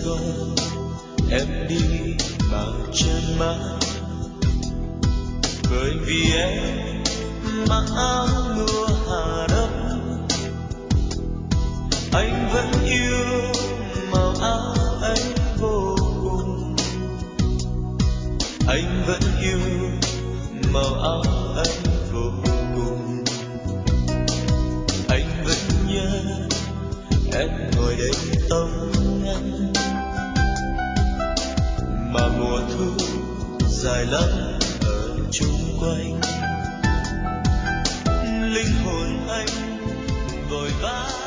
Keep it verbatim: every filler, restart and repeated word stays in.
gió em đi bao chân mát, bởi vì em mặc áo lụa Hà Đông. Anh vẫn yêu màu áo ấy vô cùng, anh vẫn yêu màu áo ấy vô cùng. Anh vẫn nhớ em ngồi đêm tóc ngắn, mà mùa thu dài lắm ở chung quanh. Linh hồn anh vội vã